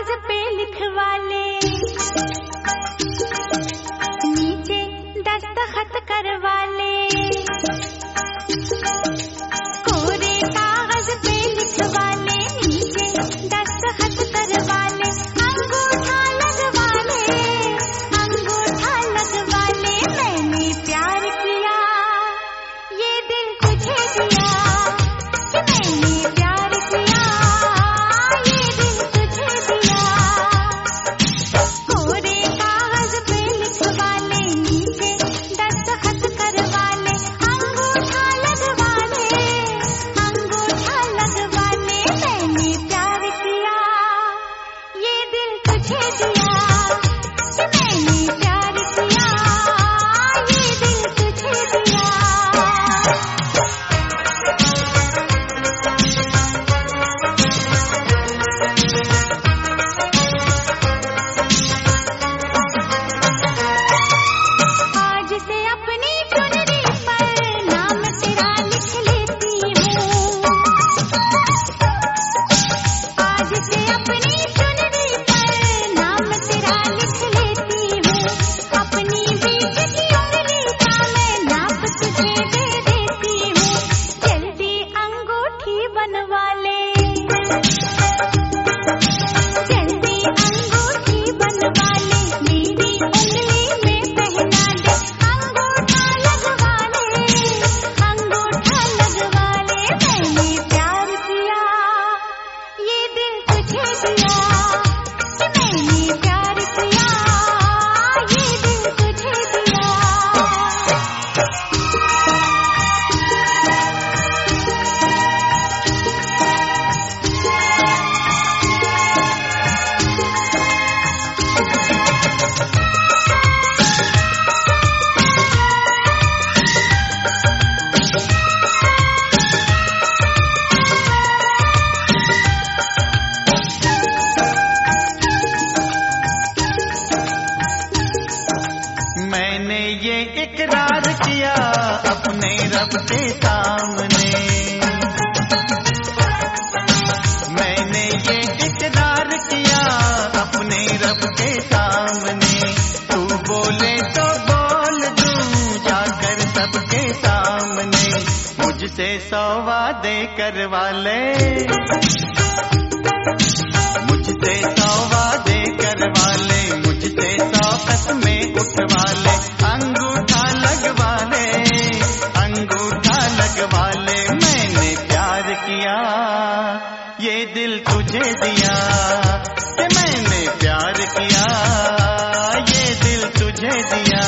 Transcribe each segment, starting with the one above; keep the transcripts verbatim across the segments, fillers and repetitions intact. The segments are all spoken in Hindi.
कागज पे लिखवा ले, नीचे दस्तखत करवा ले। कोरे कागज पे लिखवा ले, नीचे दस्तखत करवा ले। अंगूठा लगवा ले, अंगूठा लगवा ले। मैंने प्यार किया, ये दिल तुझे दिया। कि मैंने प्यार किया, ये दिल तुझे दिया। कोरे कागज पे लिखवा ले, नीचे दस्तखत करवा ले। अंगूठा लगवा ले, अंगूठा लगवा ले। मैंने प्यार किया, ये दिल तुझे दिया। कि मैंने प्यार किया, ये दिल तुझे दिया। आज से अपनी चुनरी पर नाम तेरा लिख लेती हूँ। आज से अपनी चुनरी पर नाम तेरा लिख लेती हूँ। अपनी बीच की उंगली का मैं नाप तुझे दे देती हूँ। जल्दी अंगूठी बनवा ले, जल्दी अंगूठी बनवा ले। मेरी उंगली में पहना दे। अंगूठा लगवा ले, अंगूठा लगवा ले। मैंने प्यार किया, ये दिल तुझे दिया। कि मैंने प्यार किया, ये दिल तुझे दिया। मैंने ये इकरार किया अपने रब के सामने, मैंने ये इकरार किया अपने रब के सामने। तू बोले तो बोल दूं जाकर सबके सामने। मुझसे सौ वादे करवा ले, मुझसे सौ वादे करवा ले। मुझसे सौ कसमें उठवा ले। अंगूठा लगवा ले, अंगूठा लगवा ले। मैंने प्यार किया, ये दिल तुझे दिया। कि मैंने प्यार किया, ये दिल तुझे दिया।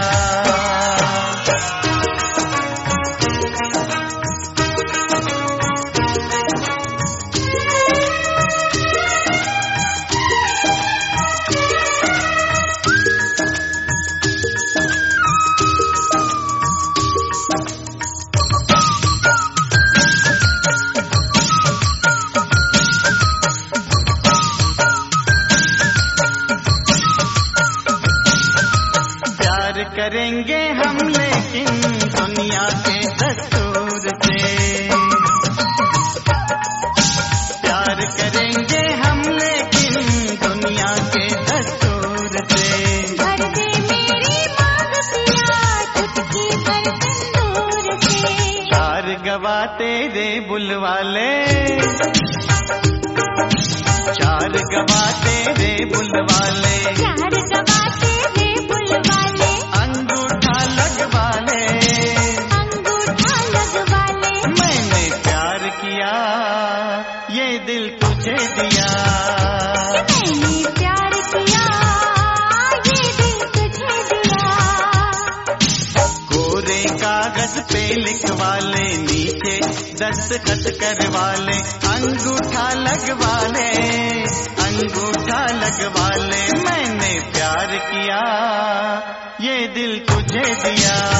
प्यार करेंगे हम लेकिन दुनिया के दस्तूर से। प्यार करेंगे हम लेकिन दुनिया के दस्तूर से। भर दे मेरी मांग पिया, चुटकी भर सिंदूर से। चार गवा तेरे बुलवा ले, चार गवा तेरे बुलवा ले। प्यार गवाते रे बुलवा ले, अंगूठा लगवा ले, अंगूठा लगवा ले। मैंने प्यार किया, ये दिल तुझे दिया। कि मैंने प्यार किया, ये दिल तुझे दिया। कोरे कागज पे लिखवा ले, नीचे दस्तखत करवा ले। अंगूठा लगवा ले, अंगूठा लगवा ले। मैंने प्यार किया, ये दिल तुझे दिया।